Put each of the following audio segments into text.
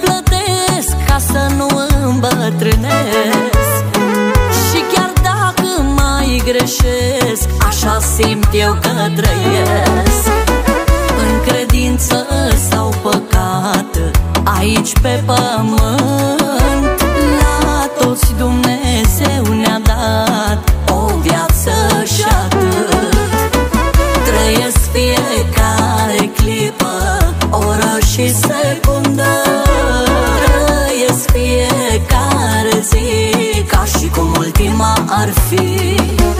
plătesc ca să nu îmbătrânesc. Și chiar dacă mai greșesc, așa simt eu că trăiesc. În credință sau păcat, aici pe pământ, la toți Dumnezeu ne-a dat o viață și atât. Trăiesc fiecare clipă, oră și secundă, trăiesc fiecare zi ca și cum ultima ar fi.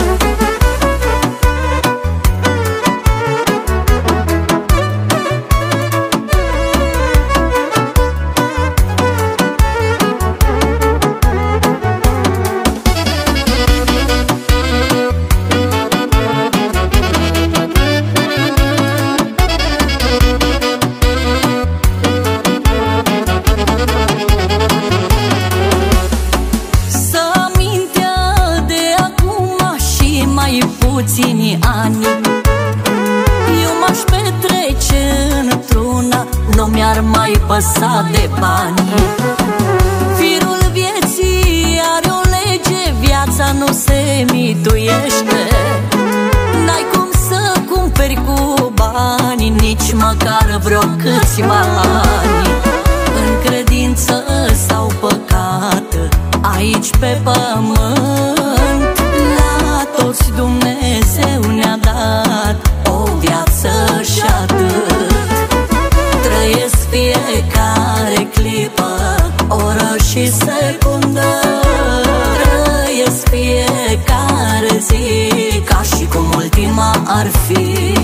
Puțini ani eu m-aș petrece într-una, nu mi-ar mai păsa de bani. Firul vieții are o lege, viața nu se mituiește. N-ai cum să cumperi cu bani nici măcar vreo câțiva ani. În credință sau păcat, aici pe pământ, la toți Dumnezeu ne-a dat o viață și atât. Trăiesc fiecare clipă, oră și secundă, trăiesc fiecare zi ca și cum ultima ar fi.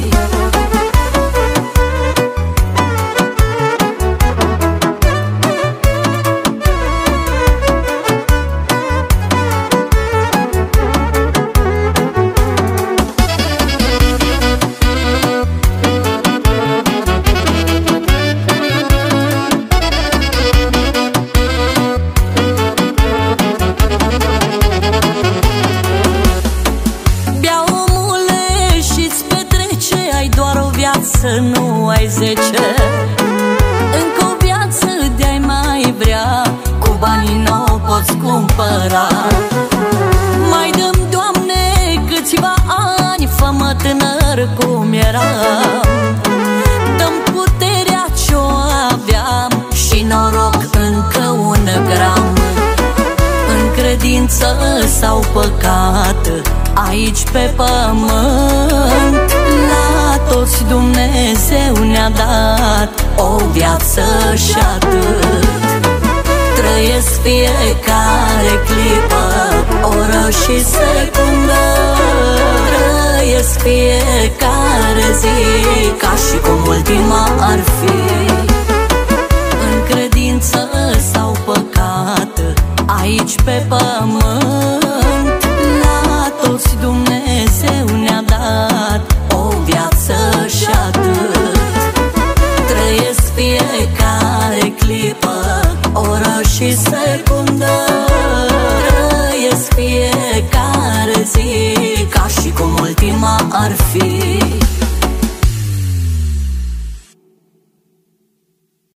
Să nu ai 10, încă o viață de-ai mai vrea, cu banii n-o poți cumpăra. Mai dăm, Doamne, câțiva ani, fă-mă tânăr cum eram. Dăm puterea ce-o aveam și noroc încă un gram. În credință sau păcat, aici pe pământ, la toți Dumnezeu ne-a dat o viață și atât. Trăiesc fiecare clipă, oră și secundă, trăiesc fiecare zi ca și cum ultima ar fi. În credință sau păcat, aici pe pământ, la toți Dumnezeu ne-a dat o viață și atât. Trăiesc fiecare clipă, oră și secundă, trăiesc fiecare zi ca și cum ultima ar fi.